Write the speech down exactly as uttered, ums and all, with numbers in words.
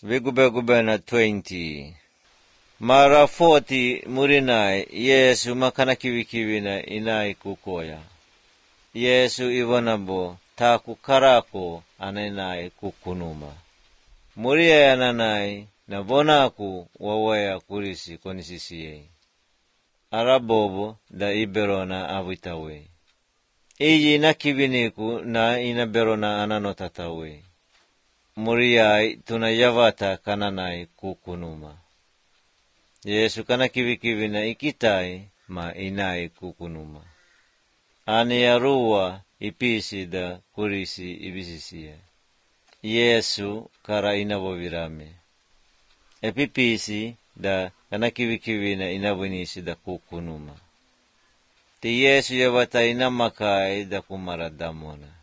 Vigube na twenty. Mara forty murinai Yesu makana kiwi na inai kukoya. Yesu iwanabo taku karako anenai kukunuma. Muria yananai na bonaku wawaya kurisi konisisiye. Arabobo da iberona avitawe. Iyi na kibiniku na inaberona ananotatawe. Muriai tunayavata kananai kukunuma. Yesu kana kiwi na ikitai ma inai kukunuma. Ani arua ipisi da kurisi ibisisiye. Yesu kara inabovirame. Epipisi da kana kiwi na inabunisi da kukunuma. Ti Yesu yavata inamakai da kumaradamona.